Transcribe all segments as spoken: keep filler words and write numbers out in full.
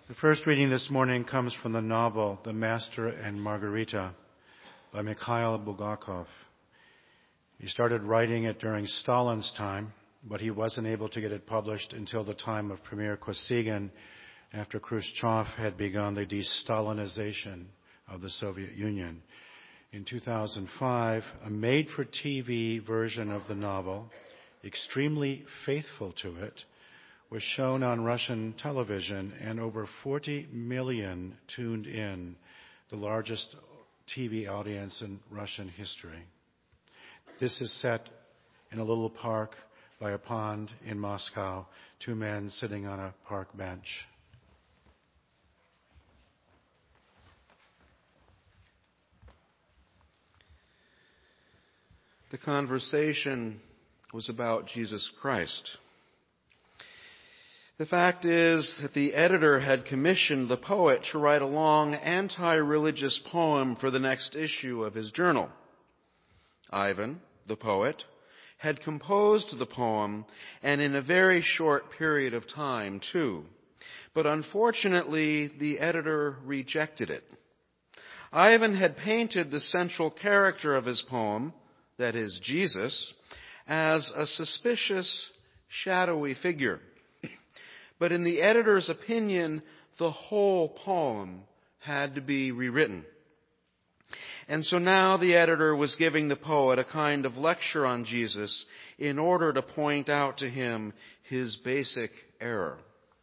The first reading this morning comes from the novel The Master and Margarita by Mikhail Bulgakov. He started writing it during Stalin's time, but he wasn't able to get it published until the time of Premier Kosygin, after Khrushchev had begun the de-Stalinization of the Soviet Union. In two thousand five, a made-for-T V version of the novel, extremely faithful to it, was shown on Russian television, and over forty million tuned in, the largest T V audience in Russian history. This is set in a little park by a pond in Moscow, two men sitting on a park bench. The conversation was about Jesus Christ. The fact is that the editor had commissioned the poet to write a long anti-religious poem for the next issue of his journal. Ivan, the poet, had composed the poem, and in a very short period of time, too. But unfortunately, the editor rejected it. Ivan had painted the central character of his poem, that is, Jesus, as a suspicious, shadowy figure. But in the editor's opinion, the whole poem had to be rewritten. And so now the editor was giving the poet a kind of lecture on Jesus in order to point out to him his basic error.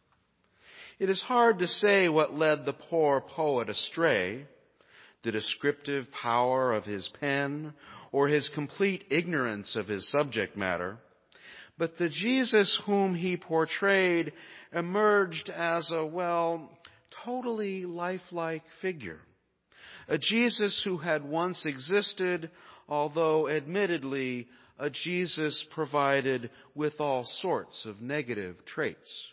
It is hard to say what led the poor poet astray, the descriptive power of his pen or his complete ignorance of his subject matter. But the Jesus whom he portrayed emerged as a, well, totally lifelike figure. A Jesus who had once existed, although admittedly a Jesus provided with all sorts of negative traits.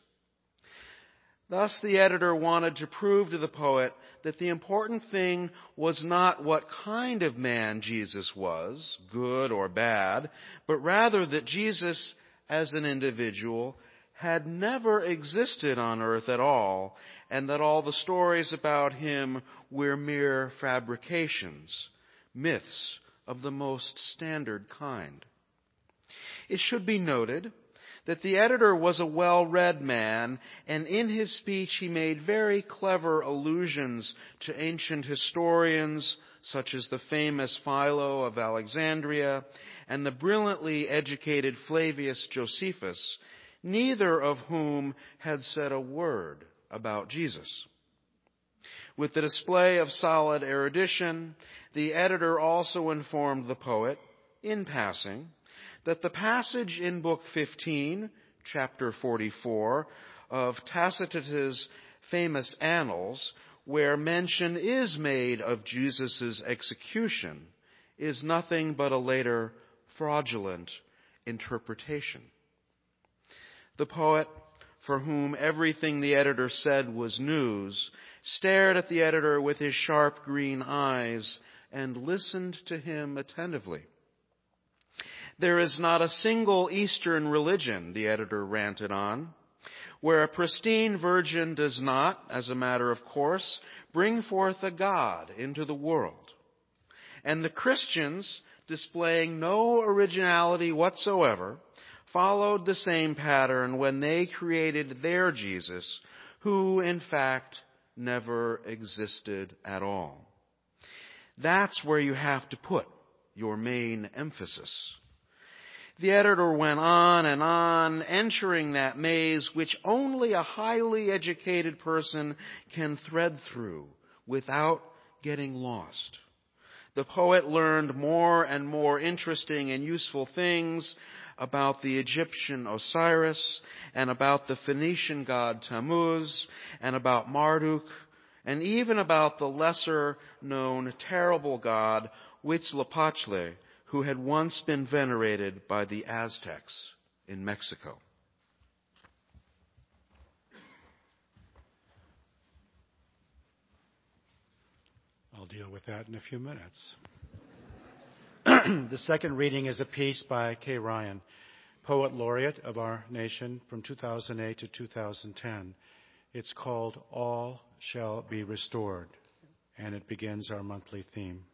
Thus, the editor wanted to prove to the poet that the important thing was not what kind of man Jesus was, good or bad, but rather that Jesus, as an individual, had never existed on earth at all, and that all the stories about him were mere fabrications, myths of the most standard kind. It should be noted that the editor was a well-read man, and in his speech he made very clever allusions to ancient historians such as the famous Philo of Alexandria and the brilliantly educated Flavius Josephus, neither of whom had said a word about Jesus. With the display of solid erudition, the editor also informed the poet, in passing, that the passage in Book fifteen, chapter forty-four, of Tacitus's famous Annals, where mention is made of Jesus' execution, is nothing but a later fraudulent interpretation. The poet, for whom everything the editor said was news, stared at the editor with his sharp green eyes and listened to him attentively. There is not a single Eastern religion, the editor ranted on, where a pristine virgin does not, as a matter of course, bring forth a God into the world. And the Christians, displaying no originality whatsoever, followed the same pattern when they created their Jesus, who, in fact, never existed at all. That's where you have to put your main emphasis. The editor went on and on, entering that maze which only a highly educated person can thread through without getting lost. The poet learned more and more interesting and useful things about the Egyptian Osiris, and about the Phoenician god Tammuz, and about Marduk, and even about the lesser-known terrible god Huitzilopochtli, who had once been venerated by the Aztecs in Mexico. I'll deal with that in a few minutes. The second reading is a piece by Kay Ryan, Poet Laureate of our nation from two thousand eight to two thousand ten. It's called All Shall Be Restored, and it begins our monthly theme.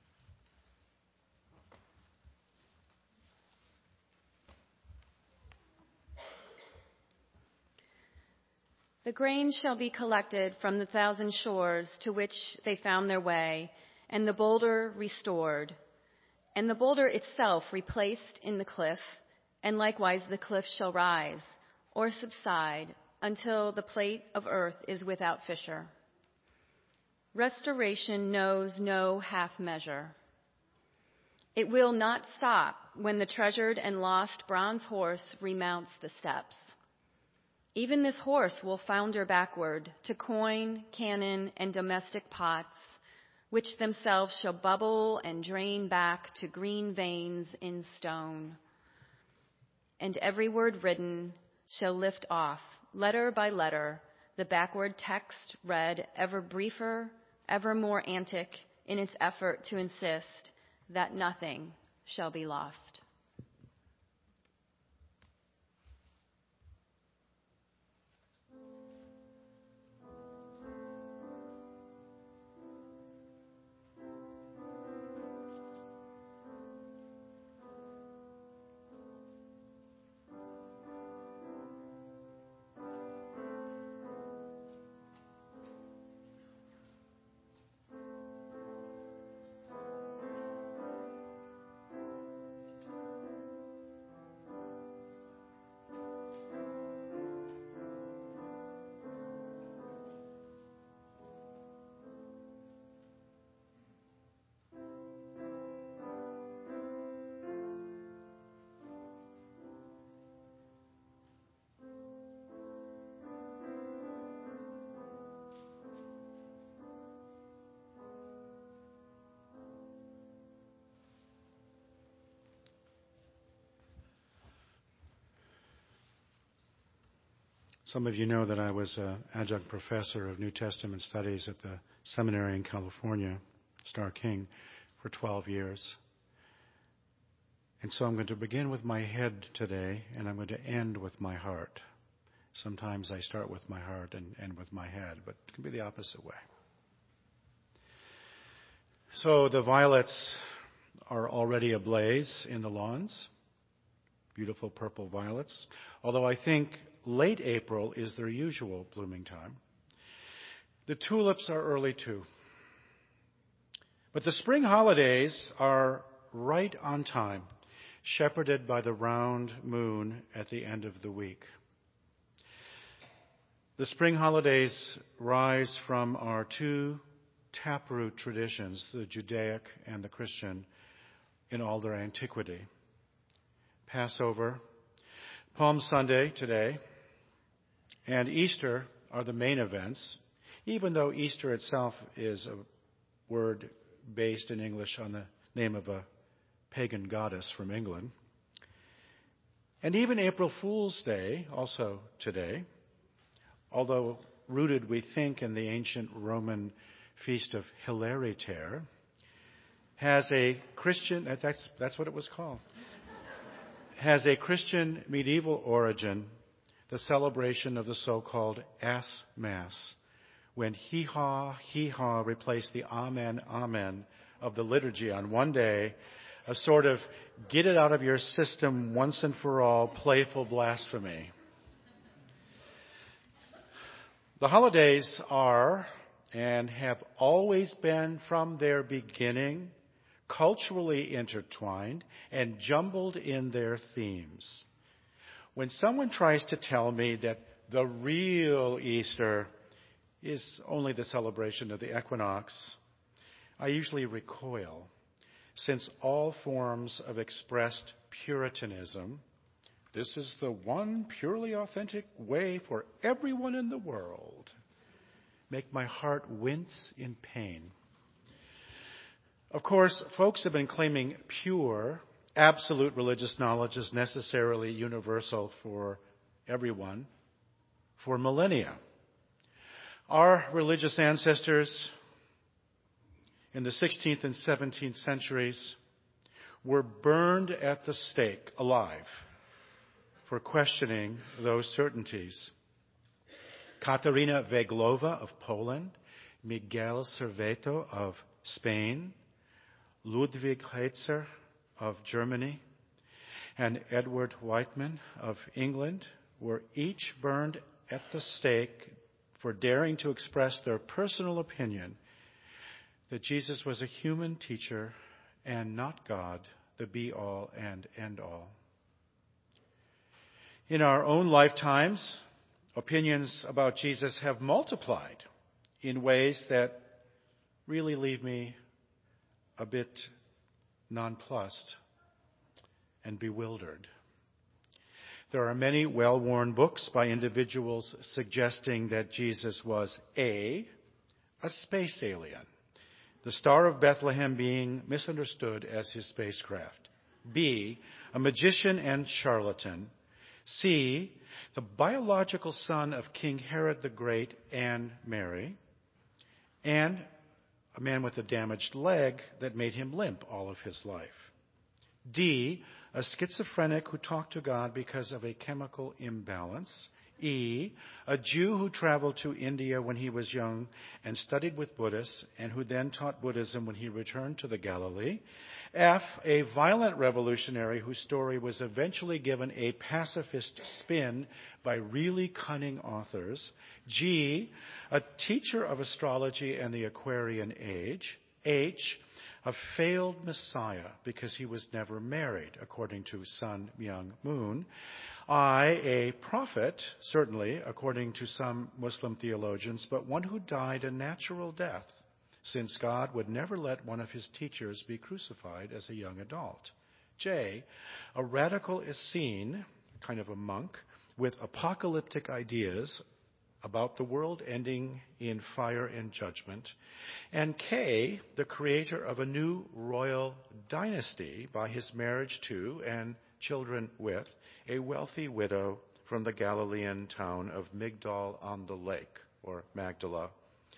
The grain shall be collected from the thousand shores to which they found their way, and the boulder restored, and the boulder itself replaced in the cliff, and likewise the cliff shall rise or subside until the plate of earth is without fissure. Restoration knows no half measure. It will not stop when the treasured and lost bronze horse remounts the steps. Even this horse will founder backward to coin, cannon, and domestic pots, which themselves shall bubble and drain back to green veins in stone. And every word written shall lift off, letter by letter, the backward text read ever briefer, ever more antic in its effort to insist that nothing shall be lost. Some of you know that I was an adjunct professor of New Testament studies at the seminary in California, Starr King, for twelve years. And so I'm going to begin with my head today, and I'm going to end with my heart. Sometimes I start with my heart and end with my head, but it can be the opposite way. So the violets are already ablaze in the lawns, beautiful purple violets, although I think late April is their usual blooming time. The tulips are early too. But the spring holidays are right on time, shepherded by the round moon at the end of the week. The spring holidays rise from our two taproot traditions, the Judaic and the Christian, in all their antiquity. Passover, Palm Sunday today, and Easter are the main events, even though Easter itself is a word based in English on the name of a pagan goddess from England. And even April Fool's Day, also today, although rooted, we think, in the ancient Roman feast of Hilariter, has a Christian, that's, that's what it was called, has a Christian medieval origin, the celebration of the so-called Ass Mass, when hee-haw, hee-haw replaced the amen, amen of the liturgy on one day, a sort of get it out of your system once and for all playful blasphemy. The holidays are and have always been from their beginning culturally intertwined and jumbled in their themes. When someone tries to tell me that the real Easter is only the celebration of the equinox, I usually recoil, since all forms of expressed Puritanism, this is the one purely authentic way for everyone in the world, make my heart wince in pain. Of course, folks have been claiming pure, absolute religious knowledge is necessarily universal for everyone for millennia. Our religious ancestors in the sixteenth and seventeenth centuries were burned at the stake alive for questioning those certainties. Katarina Veglova of Poland, Miguel Serveto of Spain, Ludwig Heitzer of Germany, and Edward Whiteman of England were each burned at the stake for daring to express their personal opinion that Jesus was a human teacher and not God, the be-all and end-all. In our own lifetimes, opinions about Jesus have multiplied in ways that really leave me a bit nonplussed and bewildered. There are many well-worn books by individuals suggesting that Jesus was A, a space alien, the Star of Bethlehem being misunderstood as his spacecraft, B, a magician and charlatan, C, the biological son of King Herod the Great and Mary, and a man with a damaged leg that made him limp all of his life, D, a schizophrenic who talked to God because of a chemical imbalance, E, a Jew who traveled to India when he was young and studied with Buddhists and who then taught Buddhism when he returned to the Galilee, F, a violent revolutionary whose story was eventually given a pacifist spin by really cunning authors, G, a teacher of astrology and the Aquarian age, H, a failed Messiah because he was never married, according to Sun Myung Moon, I, a prophet, certainly, according to some Muslim theologians, but one who died a natural death, since God would never let one of his teachers be crucified as a young adult. J, a radical Essene, kind of a monk, with apocalyptic ideas about the world ending in fire and judgment. And K, the creator of a new royal dynasty by his marriage to and children with a wealthy widow from the Galilean town of Migdal on the Lake, or Magdala.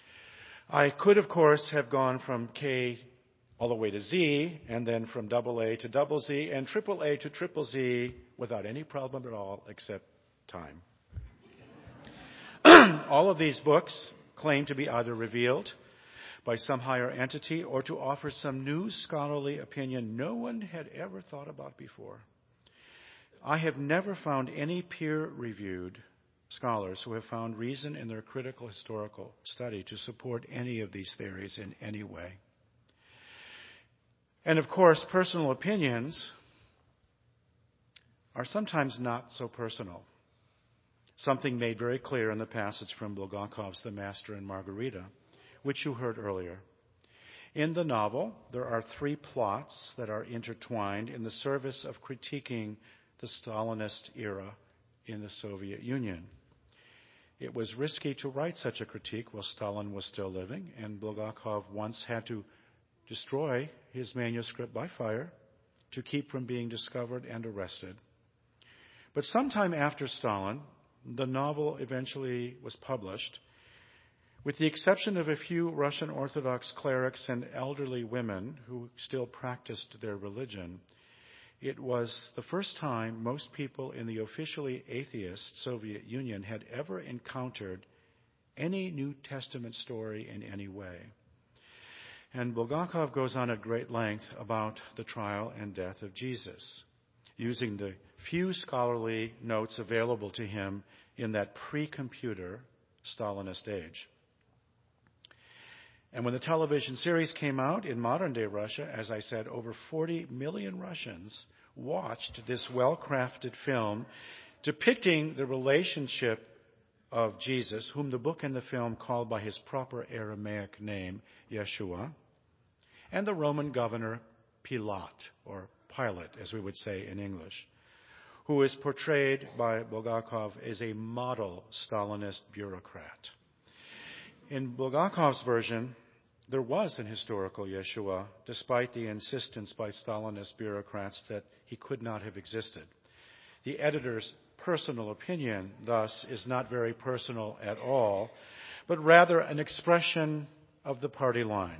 I could, of course, have gone from K all the way to Z, and then from double A to double Z, and triple A to triple Z without any problem at all, except time. All of these books claim to be either revealed by some higher entity or to offer some new scholarly opinion no one had ever thought about before. I have never found any peer-reviewed scholars who have found reason in their critical historical study to support any of these theories in any way. And of course, personal opinions are sometimes not so personal. Something made very clear in the passage from Bulgakov's The Master and Margarita, which you heard earlier. In the novel, there are three plots that are intertwined in the service of critiquing the Stalinist era in the Soviet Union. It was risky to write such a critique while Stalin was still living, and Bulgakov once had to destroy his manuscript by fire to keep from being discovered and arrested. But sometime after Stalin, the novel eventually was published. With the exception of a few Russian Orthodox clerics and elderly women who still practiced their religion, it was the first time most people in the officially atheist Soviet Union had ever encountered any New Testament story in any way. And Bulgakov goes on at great length about the trial and death of Jesus, using the few scholarly notes available to him in that pre-computer Stalinist age. And when the television series came out in modern-day Russia, as I said, over forty million Russians watched this well-crafted film depicting the relationship of Jesus, whom the book and the film called by his proper Aramaic name, Yeshua, and the Roman governor Pilate, or Pilate, as we would say in English, who is portrayed by Bulgakov as a model Stalinist bureaucrat. In Bulgakov's version, there was an historical Yeshua, despite the insistence by Stalinist bureaucrats that he could not have existed. The editor's personal opinion, thus, is not very personal at all, but rather an expression of the party line.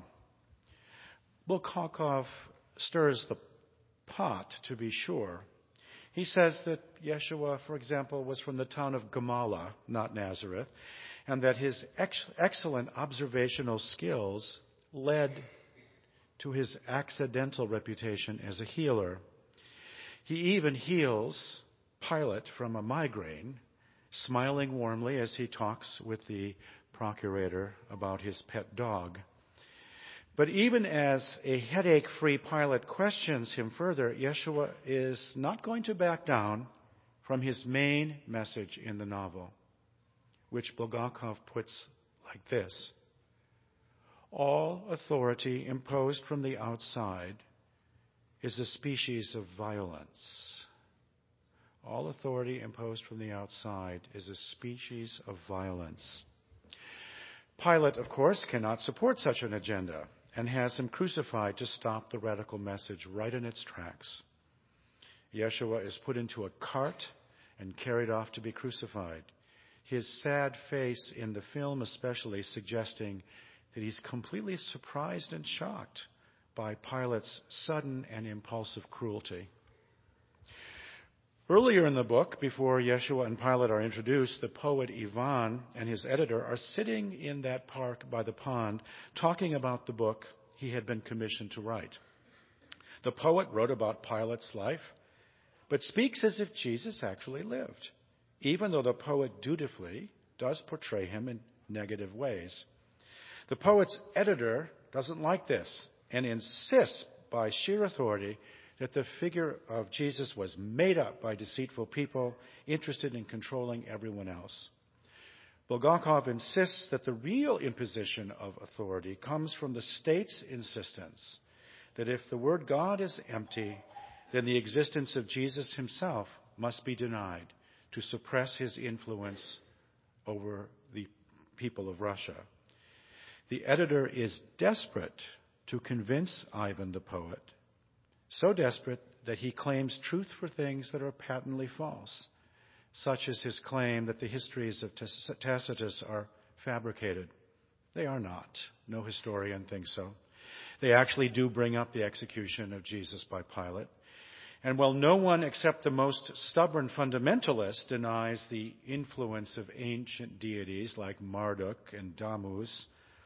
Bulgakov stirs the pot, to be sure. He says that Yeshua, for example, was from the town of Gamala, not Nazareth, and that his ex- excellent observational skills led to his accidental reputation as a healer. He even heals Pilate from a migraine, smiling warmly as he talks with the procurator about his pet dog. But even as a headache-free Pilate questions him further, Yeshua is not going to back down from his main message in the novel, which Bulgakov puts like this: all authority imposed from the outside is a species of violence. All authority imposed from the outside is a species of violence. Pilate, of course, cannot support such an agenda and has him crucified to stop the radical message right in its tracks. Yeshua is put into a cart and carried off to be crucified, his sad face in the film especially suggesting that he's completely surprised and shocked by Pilate's sudden and impulsive cruelty. Earlier in the book, before Yeshua and Pilate are introduced, the poet Ivan and his editor are sitting in that park by the pond talking about the book he had been commissioned to write. The poet wrote about Pilate's life, but speaks as if Jesus actually lived, even though the poet dutifully does portray him in negative ways. The poet's editor doesn't like this and insists by sheer authority that the figure of Jesus was made up by deceitful people interested in controlling everyone else. Bulgakov insists that the real imposition of authority comes from the state's insistence that if the word God is empty, then the existence of Jesus himself must be denied to suppress his influence over the people of Russia. The editor is desperate to convince Ivan the poet, so desperate that he claims truth for things that are patently false, such as his claim that the histories of Tacitus are fabricated. They are not. No historian thinks so. They actually do bring up the execution of Jesus by Pilate. And while no one except the most stubborn fundamentalist denies the influence of ancient deities like Marduk and Dammuz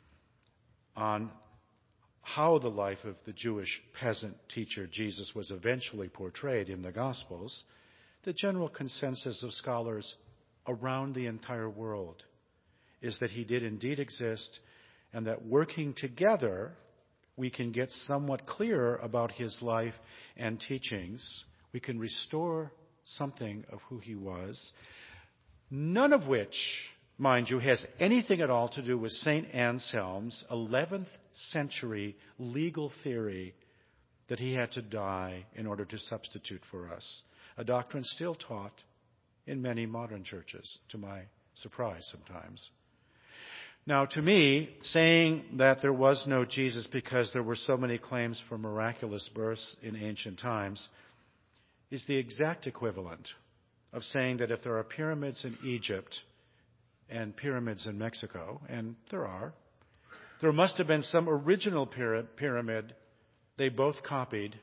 on how the life of the Jewish peasant teacher Jesus was eventually portrayed in the Gospels, the general consensus of scholars around the entire world is that he did indeed exist, and that working together we can get somewhat clearer about his life and teachings. We can restore something of who he was, none of which, mind you, has anything at all to do with Saint Anselm's eleventh century legal theory that he had to die in order to substitute for us, a doctrine still taught in many modern churches, to my surprise sometimes. Now, to me, saying that there was no Jesus because there were so many claims for miraculous births in ancient times is the exact equivalent of saying that if there are pyramids in Egypt and pyramids in Mexico, and there are, there must have been some original pyramid they both copied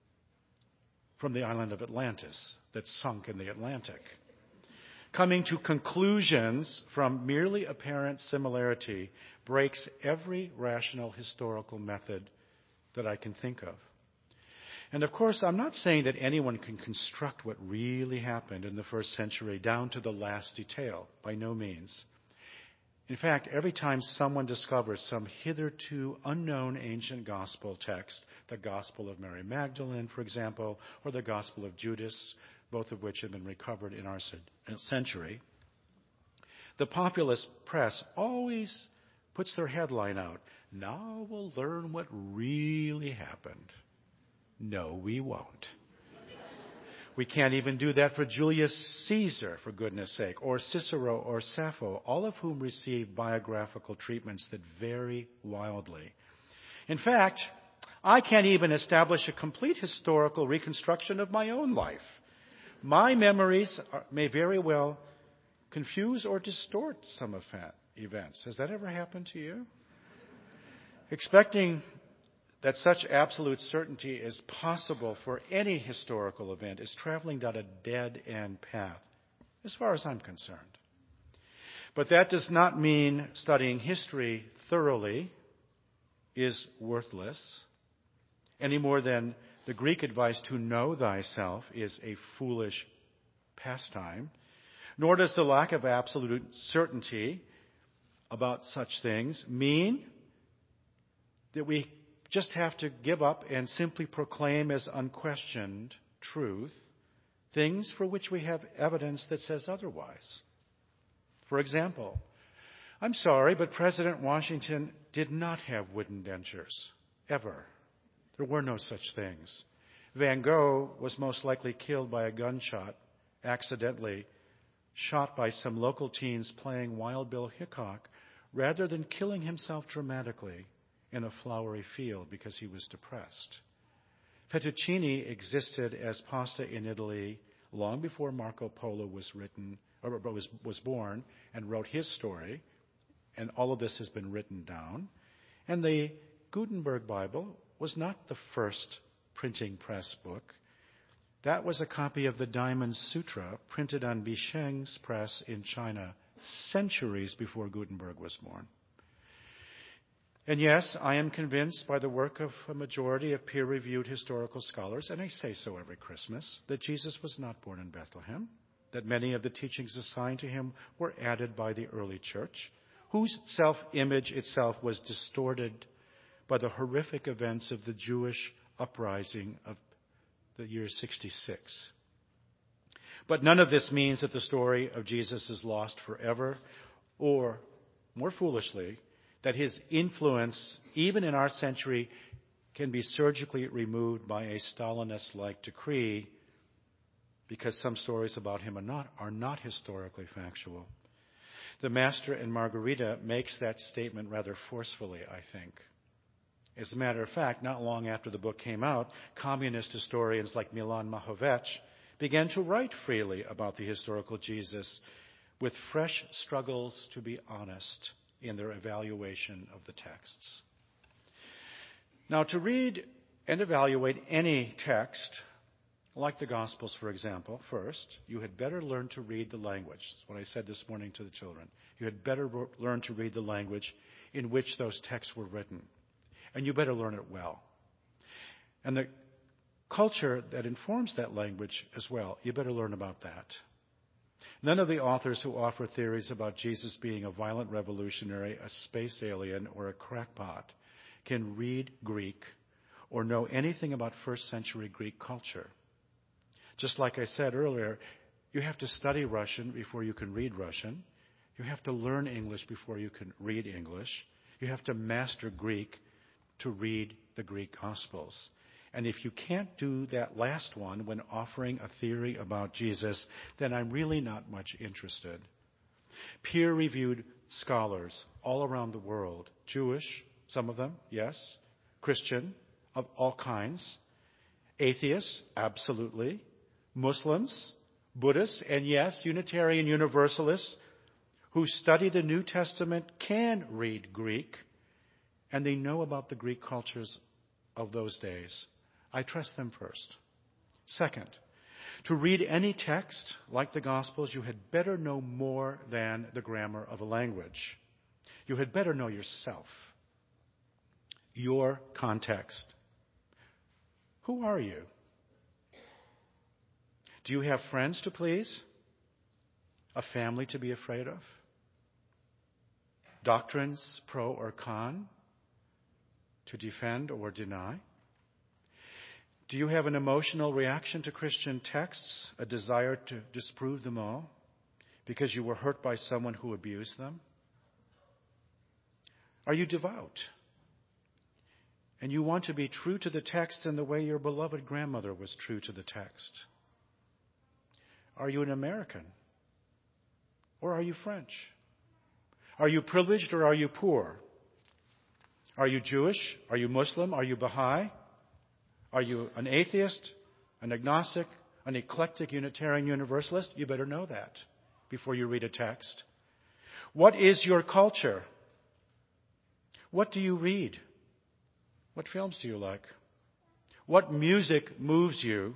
from the island of Atlantis that sunk in the Atlantic. Coming to conclusions from merely apparent similarity breaks every rational historical method that I can think of. And of course, I'm not saying that anyone can construct what really happened in the first century down to the last detail, by no means. In fact, every time someone discovers some hitherto unknown ancient gospel text, the Gospel of Mary Magdalene, for example, or the Gospel of Judas, both of which have been recovered in our century, the populist press always puts their headline out, "Now we'll learn what really happened." No, we won't. We can't even do that for Julius Caesar, for goodness sake, or Cicero or Sappho, all of whom received biographical treatments that vary wildly. In fact, I can't even establish a complete historical reconstruction of my own life. My memories are, may very well confuse or distort some events. Has that ever happened to you? Expecting that such absolute certainty is possible for any historical event is traveling down a dead-end path, as far as I'm concerned. But that does not mean studying history thoroughly is worthless, any more than the Greek advice to know thyself is a foolish pastime, nor does the lack of absolute certainty about such things mean that we just have to give up and simply proclaim as unquestioned truth things for which we have evidence that says otherwise. For example, I'm sorry, but President Washington did not have wooden dentures, ever. There were no such things. Van Gogh was most likely killed by a gunshot, accidentally, shot by some local teens playing Wild Bill Hickok, rather than killing himself dramatically in a flowery field because he was depressed. Fettuccine existed as pasta in Italy long before Marco Polo was written, or was, was born and wrote his story, and all of this has been written down. And the Gutenberg Bible was not the first printing press book. That was a copy of the Diamond Sutra printed on Bisheng's press in China centuries before Gutenberg was born. And yes, I am convinced by the work of a majority of peer-reviewed historical scholars, and I say so every Christmas, that Jesus was not born in Bethlehem, that many of the teachings assigned to him were added by the early church, whose self-image itself was distorted by the horrific events of the Jewish uprising of the year sixty-six. But none of this means that the story of Jesus is lost forever, or, more foolishly, that his influence, even in our century, can be surgically removed by a Stalinist-like decree because some stories about him are not, are not historically factual. The Master and Margarita makes that statement rather forcefully, I think. As a matter of fact, not long after the book came out, communist historians like Milan Mahovec began to write freely about the historical Jesus with fresh struggles to be honest in their evaluation of the texts. Now, to read and evaluate any text, like the Gospels, for example, first, you had better learn to read the language. That's what I said this morning to the children. You had better learn to read the language in which those texts were written. And you better learn it well. And the culture that informs that language as well, you better learn about that. None of the authors who offer theories about Jesus being a violent revolutionary, a space alien, or a crackpot can read Greek or know anything about first century Greek culture. Just like I said earlier, you have to study Russian before you can read Russian. You have to learn English before you can read English. You have to master Greek to read the Greek Gospels. And if you can't do that last one when offering a theory about Jesus, then I'm really not much interested. Peer-reviewed scholars all around the world, Jewish, some of them, yes, Christian, of all kinds, atheists, absolutely, Muslims, Buddhists, and yes, Unitarian Universalists who study the New Testament can read Greek, and they know about the Greek cultures of those days. I trust them first. Second, to read any text like the Gospels, you had better know more than the grammar of a language. You had better know yourself, your context. Who are you? Do you have friends to please? A family to be afraid of? Doctrines pro or con to defend or deny? Do you have an emotional reaction to Christian texts, a desire to disprove them all because you were hurt by someone who abused them? Are you devout? And you want to be true to the text in the way your beloved grandmother was true to the text? Are you an American? Or are you French? Are you privileged or are you poor? Are you Jewish? Are you Muslim? Are you Baha'i? Are you an atheist, an agnostic, an eclectic Unitarian Universalist? You better know that before you read a text. What is your culture? What do you read? What films do you like? What music moves you?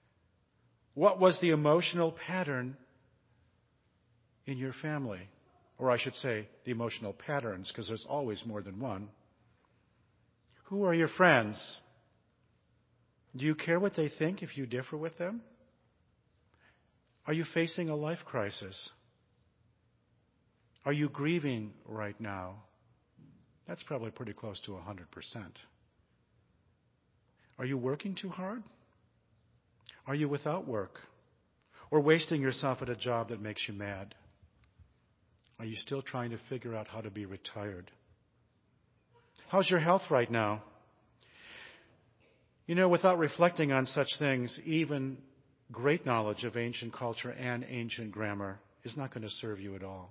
What was the emotional pattern in your family? or I should say the emotional patterns, because there's always more than one. Who are your friends? Do you care what they think if you differ with them? Are you facing a life crisis? Are you grieving right now? That's probably pretty close to one hundred percent. Are you working too hard? Are you without work? Or wasting yourself at a job that makes you mad? Are you still trying to figure out how to be retired? How's your health right now? You know, without reflecting on such things, even great knowledge of ancient culture and ancient grammar is not going to serve you at all.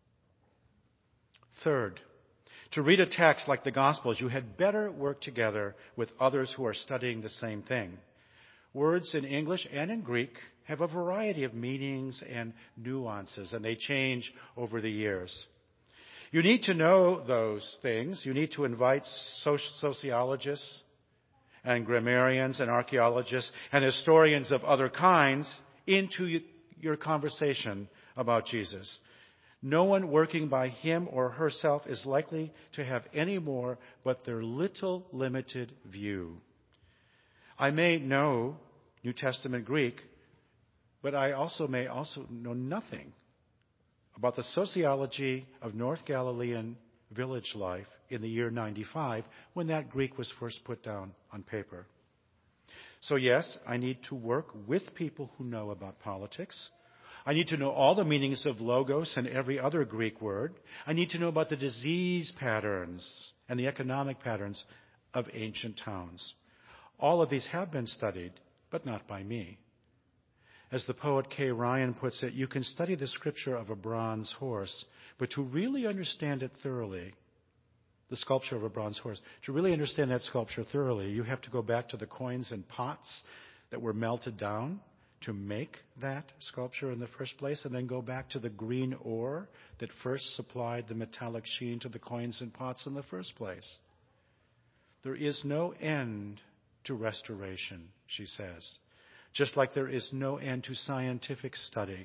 Third, to read a text like the Gospels, you had better work together with others who are studying the same thing. Words in English and in Greek have a variety of meanings and nuances, and they change over the years. You need to know those things. You need to invite sociologists and grammarians and archaeologists and historians of other kinds into your conversation about Jesus. No one working by him or herself is likely to have any more but their little limited view. I may know New Testament Greek, but I also may also know nothing about the sociology of North Galilean village life in the year ninety-five when that Greek was first put down on paper. So yes, I need to work with people who know about politics. I need to know all the meanings of logos and every other Greek word. I need to know about the disease patterns and the economic patterns of ancient towns. All of these have been studied, but not by me. As the poet Kay Ryan puts it, you can study the scripture of a bronze horse, but to really understand it thoroughly, the sculpture of a bronze horse, to really understand that sculpture thoroughly, you have to go back to the coins and pots that were melted down to make that sculpture in the first place, and then go back to the green ore that first supplied the metallic sheen to the coins and pots in the first place. There is no end to restoration, she says, just like there is no end to scientific study.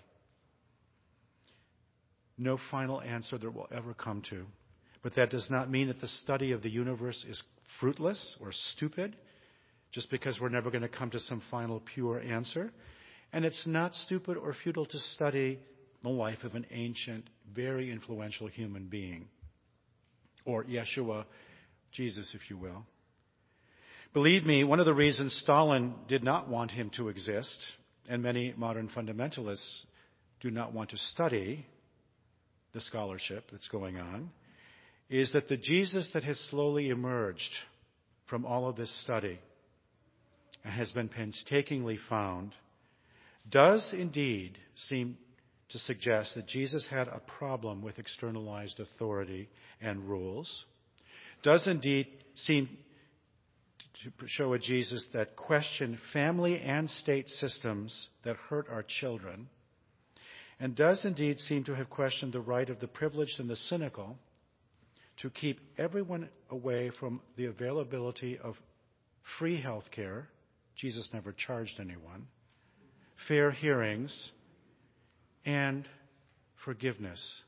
No final answer that we'll ever come to. But that does not mean that the study of the universe is fruitless or stupid, just because we're never going to come to some final pure answer. And it's not stupid or futile to study the life of an ancient, very influential human being, or Yeshua, Jesus, if you will. Believe me, one of the reasons Stalin did not want him to exist, and many modern fundamentalists do not want to study the scholarship that's going on, is that the Jesus that has slowly emerged from all of this study and has been painstakingly found does indeed seem to suggest that Jesus had a problem with externalized authority and rules, does indeed seem to show a Jesus that questioned family and state systems that hurt our children, and does indeed seem to have questioned the right of the privileged and the cynical to keep everyone away from the availability of free health care. Jesus never charged anyone. Fair hearings, and forgiveness.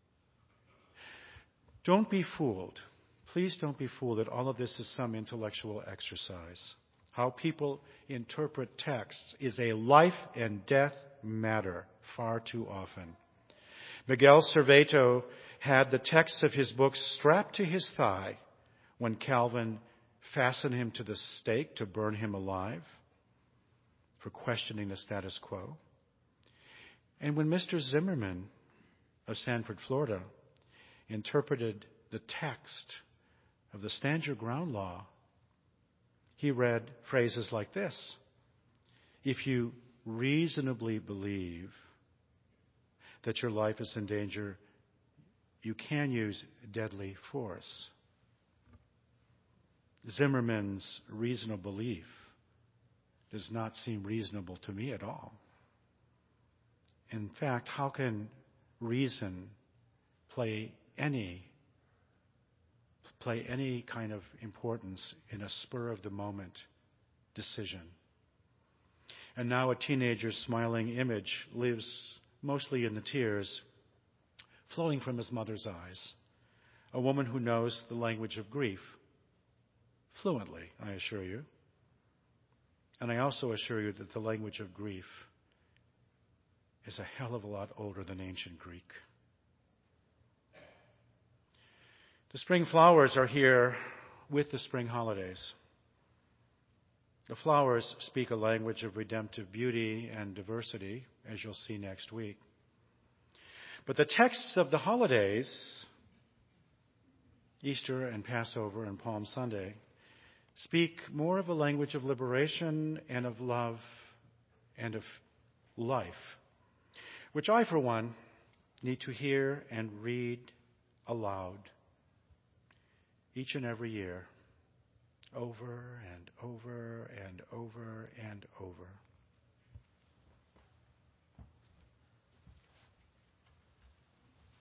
Don't be fooled. Please don't be fooled that all of this is some intellectual exercise. How people interpret texts is a life and death matter far too often. Miguel Serveto had the texts of his books strapped to his thigh when Calvin fastened him to the stake to burn him alive for questioning the status quo. And when Mister Zimmerman of Sanford, Florida, interpreted the text of the Stand Your Ground law, he read phrases like this: if you reasonably believe that your life is in danger, you can use deadly force. Zimmerman's reasonable belief does not seem reasonable to me at all. In fact, how can reason play any play any kind of importance in a spur-of-the-moment decision? And now a teenager's smiling image lives mostly in the tears, flowing from his mother's eyes, a woman who knows the language of grief fluently, I assure you. And I also assure you that the language of grief is a hell of a lot older than ancient Greek. The spring flowers are here with the spring holidays. The flowers speak a language of redemptive beauty and diversity, as you'll see next week. But the texts of the holidays, Easter and Passover and Palm Sunday, speak more of a language of liberation and of love and of life, which I, for one, need to hear and read aloud each and every year, over and over and over and over.